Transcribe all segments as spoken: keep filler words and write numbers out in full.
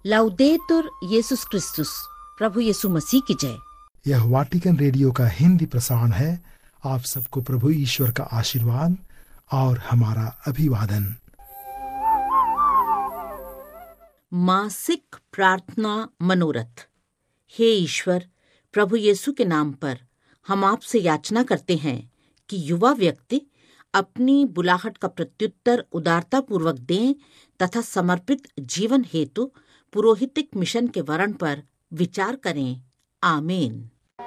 लाउदेतुर येसुस क्रिस्तुस, प्रभु यीशु मसीह की जय। यह वाटिकन रेडियो का हिंदी प्रसारण है। आप सबको प्रभु ईश्वर का आशीर्वाद और हमारा अभिवादन। मासिक प्रार्थना मनोरथ। हे ईश्वर, प्रभु यीशु के नाम पर हम आपसे याचना करते हैं कि युवा व्यक्ति अपनी बुलाहट का प्रत्युत्तर उदारता पूर्वक दें तथा समर्पित जीवन हेतु पुरोहितिक मिशन के वरण पर विचार करें। आमीन।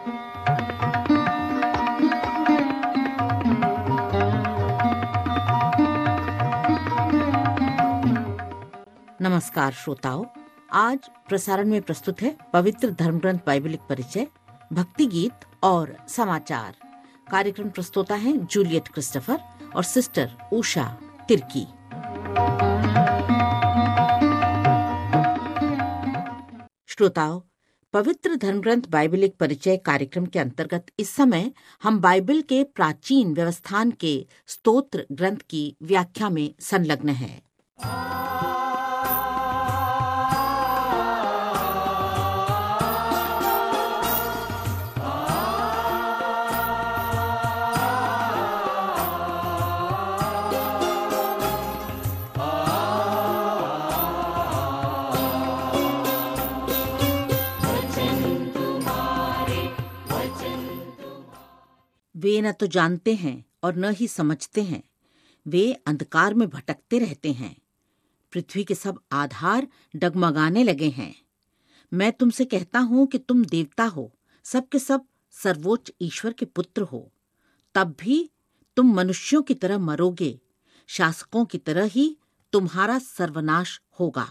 नमस्कार श्रोताओं, आज प्रसारण में प्रस्तुत है पवित्र धर्मग्रंथ बाइबलिक परिचय, भक्ति गीत और समाचार। कार्यक्रम प्रस्तोता हैं जूलियट क्रिस्टोफर और सिस्टर उषा तिर्की। श्रोताओं, पवित्र धर्मग्रंथ बाइबलिक परिचय कार्यक्रम के अंतर्गत इस समय हम बाइबल के प्राचीन व्यवस्थान के स्तोत्र ग्रंथ की व्याख्या में संलग्न हैं। वे न तो जानते हैं और न ही समझते हैं, वे अंधकार में भटकते रहते हैं। पृथ्वी के सब आधार डगमगाने लगे हैं। मैं तुमसे कहता हूं कि तुम देवता हो, सब के सब सर्वोच्च ईश्वर के पुत्र हो। तब भी तुम मनुष्यों की तरह मरोगे, शासकों की तरह ही तुम्हारा सर्वनाश होगा।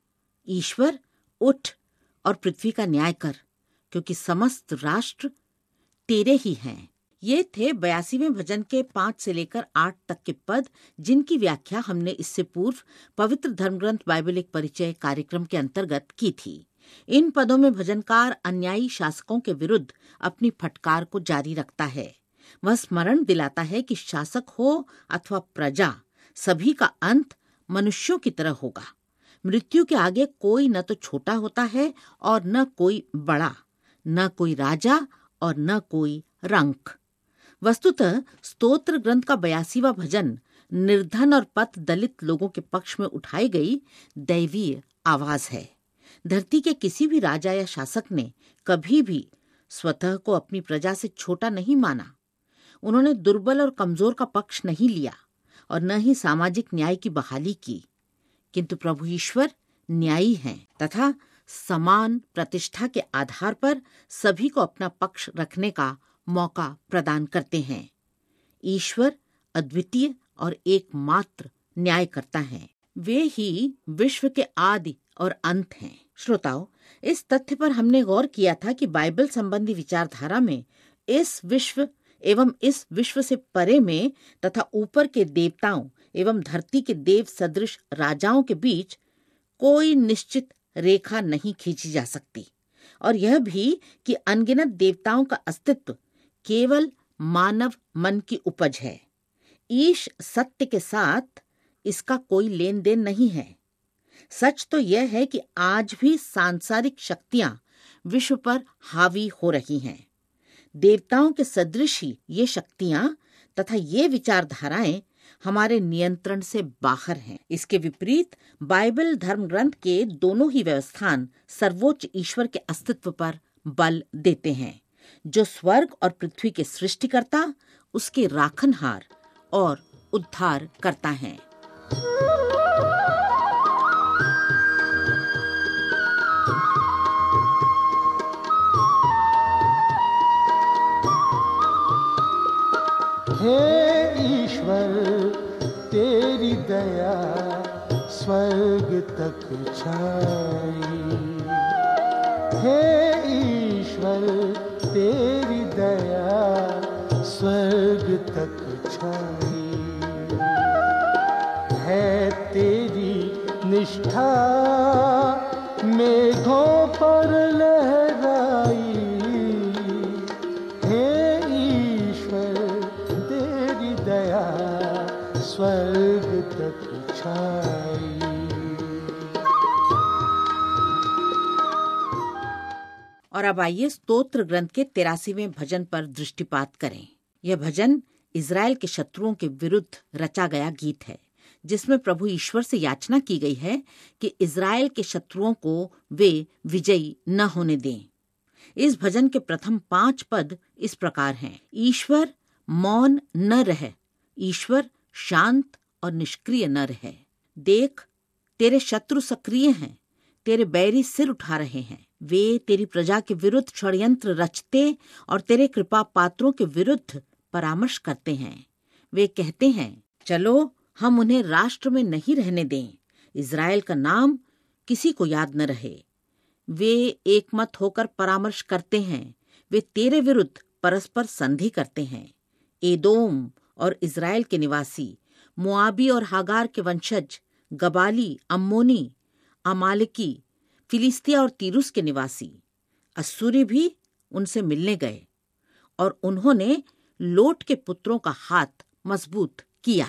ईश्वर, उठ और पृथ्वी का न्याय कर, क्योंकि समस्त राष्ट्र तेरे ही हैं। ये थे बयासीवें भजन के पांच से लेकर आठ तक के पद, जिनकी व्याख्या हमने इससे पूर्व पवित्र धर्मग्रंथ बाइबलिक परिचय कार्यक्रम के अंतर्गत की थी। इन पदों में भजनकार अन्यायी शासकों के विरुद्ध अपनी फटकार को जारी रखता है। वह स्मरण दिलाता है कि शासक हो अथवा प्रजा, सभी का अंत मनुष्यों की तरह होगा। मृत्यु के आगे कोई न तो छोटा होता है और न कोई बड़ा, न कोई राजा और न कोई रंक। वस्तुतः स्तोत्र ग्रंथ का बयासीवां भजन निर्धन और पथ दलित लोगों के पक्ष में उठाई गई दैवीय आवाज है। धरती के किसी भी राजा या शासक ने कभी भी स्वतः को अपनी प्रजा से छोटा नहीं माना। उन्होंने दुर्बल और कमजोर का पक्ष नहीं लिया और न ही सामाजिक न्याय की बहाली की। किंतु प्रभु ईश्वर न्यायी हैं तथा समान प्रतिष्ठा के आधार पर सभी को अपना पक्ष रखने का मौका प्रदान करते हैं। ईश्वर अद्वितीय और एकमात्र न्याय करता है। वे ही विश्व के आदि और अंत हैं। श्रोताओं, इस तथ्य पर हमने गौर किया था कि बाइबल संबंधी विचारधारा में इस विश्व एवं इस विश्व से परे में तथा ऊपर के देवताओं एवं धरती के देव सदृश राजाओं के बीच कोई निश्चित रेखा नहीं खींची जा सकती, और यह भी कि अनगिनत देवताओं का अस्तित्व केवल मानव मन की उपज है। ईश सत्य के साथ इसका कोई लेन देन नहीं है। सच तो यह है कि आज भी सांसारिक शक्तियां विश्व पर हावी हो रही हैं। देवताओं के सदृश ही ये शक्तियां तथा ये विचारधाराएं हमारे नियंत्रण से बाहर हैं। इसके विपरीत बाइबल धर्म ग्रंथ के दोनों ही व्यवस्थान सर्वोच्च ईश्वर के अस्तित्व पर बल देते हैं, जो स्वर्ग और पृथ्वी के सृष्टिकर्ता, उसके राखनहार और उद्धार करता है। हे ईश्वर, तेरी दया स्वर्ग तक छाई। हे ईश्वर, तेरी दया स्वर्ग तक छाई है। तेरी निष्ठा मेघों पर लहराई। हे ईश्वर, तेरी दया स्वर्ग तक छाई। और अब आइए स्तोत्र ग्रंथ के तिरासीवें भजन पर दृष्टिपात करें। यह भजन इजराइल के शत्रुओं के विरुद्ध रचा गया गीत है, जिसमें प्रभु ईश्वर से याचना की गई है कि इजराइल के शत्रुओं को वे विजयी न होने दें। इस भजन के प्रथम पांच पद इस प्रकार हैं। ईश्वर मौन न रहे, ईश्वर शांत और निष्क्रिय न रहे। देख, तेरे शत्रु सक्रिय हैं, तेरे बैरी सिर उठा रहे हैं। वे तेरी प्रजा के विरुद्ध षड्यंत्र रचते और तेरे कृपा पात्रों के विरुद्ध परामर्श करते हैं। वे कहते हैं, चलो हम उन्हें राष्ट्र में नहीं रहने दें, इजराइल का नाम किसी को याद न रहे। वे एकमत होकर परामर्श करते हैं, वे तेरे विरुद्ध परस्पर संधि करते हैं। एदोम और इजराइल के निवासी, मोआबी और हागार के वंशज, गबाली, अम्मोनी, अमालेकी, फिलिस्तिया और तीरुस के निवासी, अस्सुरी भी उनसे मिलने गए और उन्होंने लोट के पुत्रों का हाथ मजबूत किया।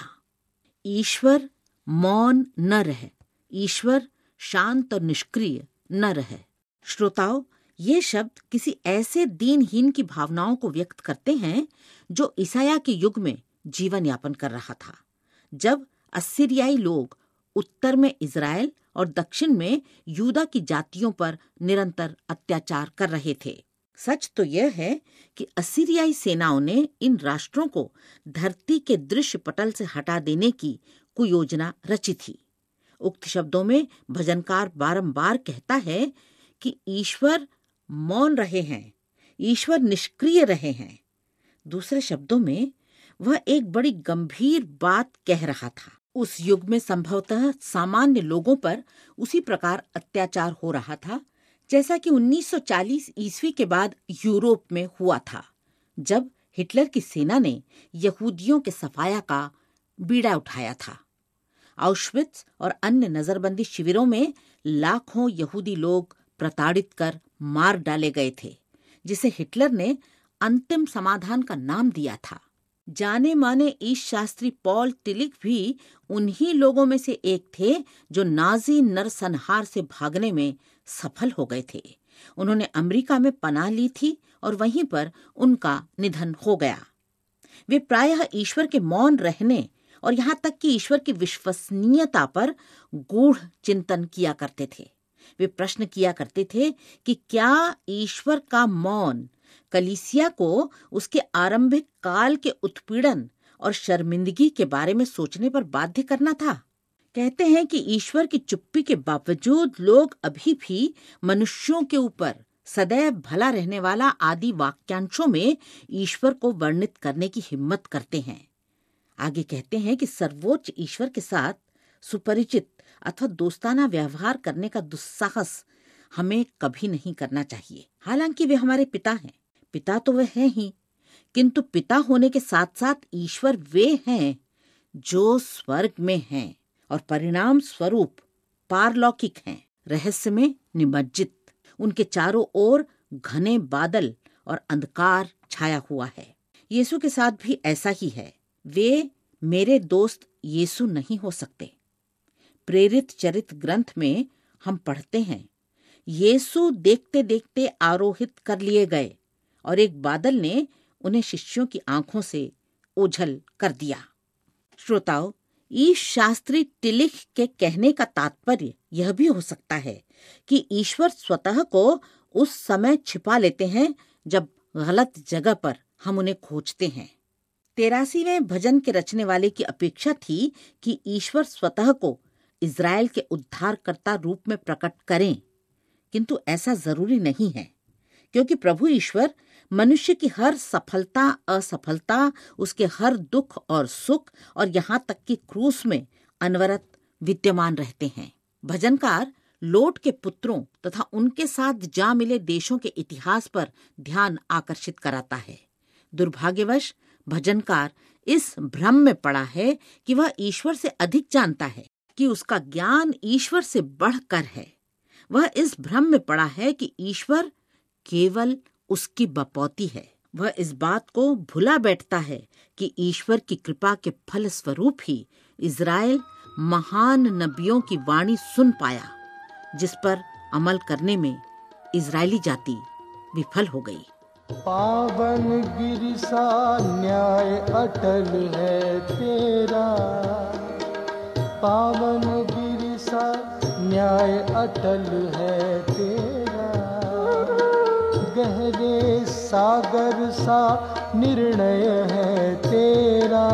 ईश्वर मौन न रहे, ईश्वर शांत और निष्क्रिय न रहे। श्रोताओ, ये शब्द किसी ऐसे दीनहीन की भावनाओं को व्यक्त करते हैं जो ईसाया के युग में जीवन यापन कर रहा था, जब अस्सीरियाई लोग उत्तर में इजराइल और दक्षिण में यूदा की जातियों पर निरंतर अत्याचार कर रहे थे। सच तो यह है कि अस्सीरियाई सेनाओं ने इन राष्ट्रों को धरती के दृश्य पटल से हटा देने की कुयोजना रची थी। उक्त शब्दों में भजनकार बारंबार कहता है कि ईश्वर मौन रहे हैं, ईश्वर निष्क्रिय रहे हैं। दूसरे शब्दों में वह एक बड़ी गंभीर बात कह रहा था। उस युग में संभवतः सामान्य लोगों पर उसी प्रकार अत्याचार हो रहा था जैसा कि उन्नीस सौ चालीस ईस्वी के बाद यूरोप में हुआ था, जब हिटलर की सेना ने यहूदियों के सफाया का बीड़ा उठाया था। आउशविट्स और अन्य नजरबंदी शिविरों में लाखों यहूदी लोग प्रताड़ित कर मार डाले गए थे, जिसे हिटलर ने अंतिम समाधान का नाम दिया था। जाने माने ईश शास्त्री पॉल टिलिक भी उन्हीं लोगों में से एक थे जो नाजी नरसंहार से भागने में सफल हो गए थे। उन्होंने अमेरिका में पनाह ली थी और वहीं पर उनका निधन हो गया। वे प्रायः ईश्वर के मौन रहने और यहाँ तक कि ईश्वर की विश्वसनीयता पर गूढ़ चिंतन किया करते थे। वे प्रश्न किया करते थे कि क्या ईश्वर का मौन कलीसिया को उसके आरंभिक काल के उत्पीड़न और शर्मिंदगी के बारे में सोचने पर बाध्य करना था। कहते हैं कि ईश्वर की चुप्पी के बावजूद लोग अभी भी मनुष्यों के ऊपर सदैव भला रहने वाला आदि वाक्यांशों में ईश्वर को वर्णित करने की हिम्मत करते हैं। आगे कहते हैं कि सर्वोच्च ईश्वर के साथ सुपरिचित अथवा दोस्ताना व्यवहार करने का दुस्साहस हमें कभी नहीं करना चाहिए। हालांकि वे हमारे पिता हैं, पिता तो वे हैं ही, किंतु पिता होने के साथ साथ ईश्वर वे हैं जो स्वर्ग में हैं और परिणाम स्वरूप पारलौकिक हैं, रहस्य में निमज्जित। उनके चारों ओर घने बादल और अंधकार छाया हुआ है। यीशु के साथ भी ऐसा ही है। वे मेरे दोस्त यीशु नहीं हो सकते। प्रेरित चरित्र ग्रंथ में हम पढ़ते हैं, यीशु देखते देखते आरोहित कर लिए गए और एक बादल ने उन्हें शिष्यों की आंखों से ओझल कर दिया। श्रोताओ, ईश शास्त्री टिलिक के कहने का तात्पर्य यह भी हो सकता है कि ईश्वर स्वतः को उस समय छिपा लेते हैं जब गलत जगह पर हम उन्हें खोजते हैं। तेरासीवें भजन के रचने वाले की अपेक्षा थी कि ईश्वर स्वतः को इजराइल के उद्धारकर्ता रूप में प्रकट करें, किंतु ऐसा जरूरी नहीं है, क्योंकि प्रभु ईश्वर मनुष्य की हर सफलता असफलता, उसके हर दुख और सुख और यहाँ तक कि क्रूस में अनवरत विद्यमान रहते हैं। भजनकार लोट के पुत्रों तथा उनके साथ जा मिले देशों के इतिहास पर ध्यान आकर्षित कराता है। दुर्भाग्यवश भजनकार इस भ्रम में पड़ा है कि वह ईश्वर से अधिक जानता है, कि उसका ज्ञान ईश्वर से बढ़कर है। वह इस भ्रम में पड़ा है कि ईश्वर केवल उसकी बपौती है। वह इस बात को भुला बैठता है कि ईश्वर की कृपा के फल स्वरूप ही इजराइल महान नबियों की वाणी सुन पाया, जिस पर अमल करने में इजरायली जाति विफल हो गई। पावन गिरि सा न्याय अटल है तेरा, पावन गिरि सा न्याय अटल है तेरा, गहरे सागर सा निर्णय है तेरा,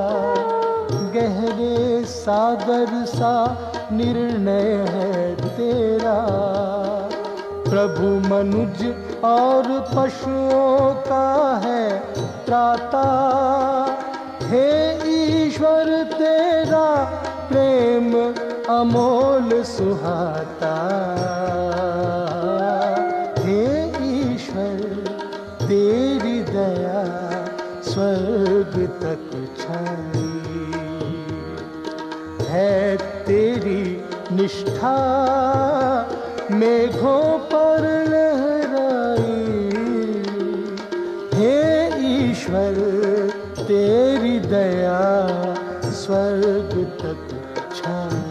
गहरे सागर सा निर्णय है तेरा। प्रभु मनुज और पशुओं का है त्राता, हे ईश्वर तेरा प्रेम अमोल सुहाता, हे ईश्वर तेरी दया स्वर्ग तक छाई है, तेरी निष्ठा मेघों पर लहराई, हे ईश्वर तेरी दया स्वर्ग तक छाई।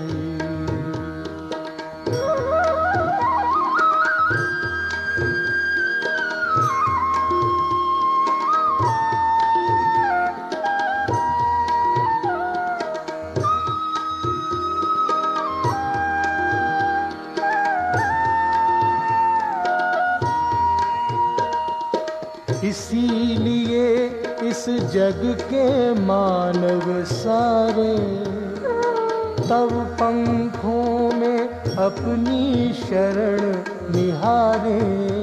इसीलिए इस जग के मानव सारे तब पंखों में अपनी शरण निहारे,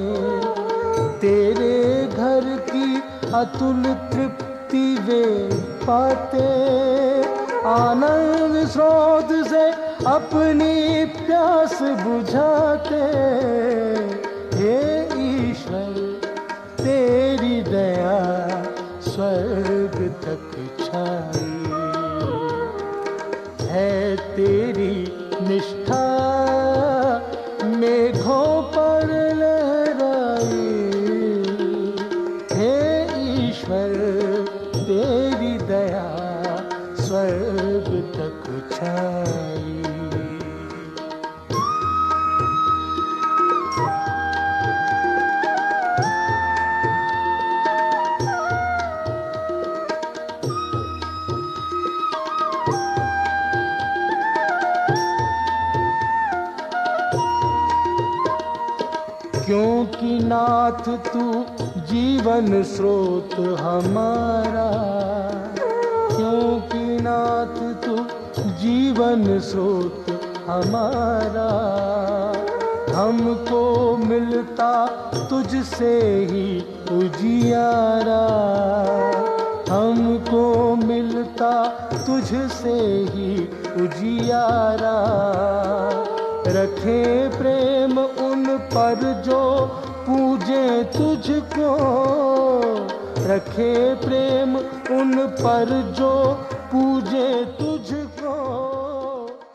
तेरे घर की अतुल तृप्ति वे पाते, आनंद स्रोत से अपनी प्यास बुझाते, हे ईश्वर तेरी दया स्वर्ग तक छाई है, तेरी निष्ठा मेघों पर लहराई, हे ईश्वर तेरी दया स्वर्ग तक छाई। क्योंकि नाथ तू जीवन स्रोत हमारा, क्योंकि नाथ तू जीवन स्रोत हमारा, हमको मिलता तुझसे ही उजियारा, हमको मिलता तुझसे ही उजियारा, रखे प्रेम उन पर जो पूजे तुझको, रखे प्रेम उन पर जो पूजे तुझको।